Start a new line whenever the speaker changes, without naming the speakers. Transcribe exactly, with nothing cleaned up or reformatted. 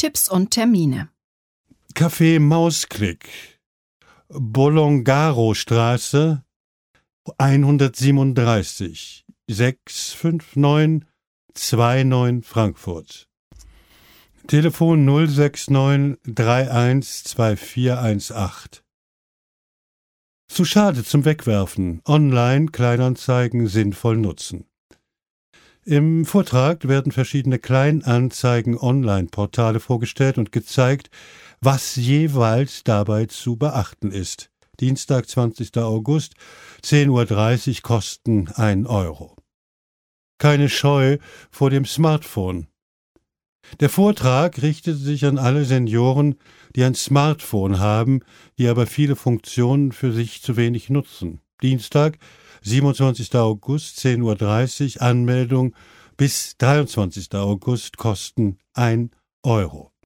Tipps und Termine.
Café Mausklick, Bolongaro-Straße hundertsiebenunddreißig, sechs fünf neun zwei neun Frankfurt. Telefon null sechs neun drei eins zwei vier eins acht. Zu schade zum Wegwerfen. Online Kleinanzeigen sinnvoll nutzen. Im Vortrag werden verschiedene Kleinanzeigen-Online-Portale vorgestellt und gezeigt, was jeweils dabei zu beachten ist. Dienstag, zwanzigster August, zehn Uhr dreißig, Kosten ein Euro. Keine Scheu vor dem Smartphone. Der Vortrag richtete sich an alle Senioren, die ein Smartphone haben, die aber viele Funktionen für sich zu wenig nutzen. Dienstag, siebenundzwanzigster August, zehn Uhr dreißig, Anmeldung bis dreiundzwanzigster August, Kosten ein Euro.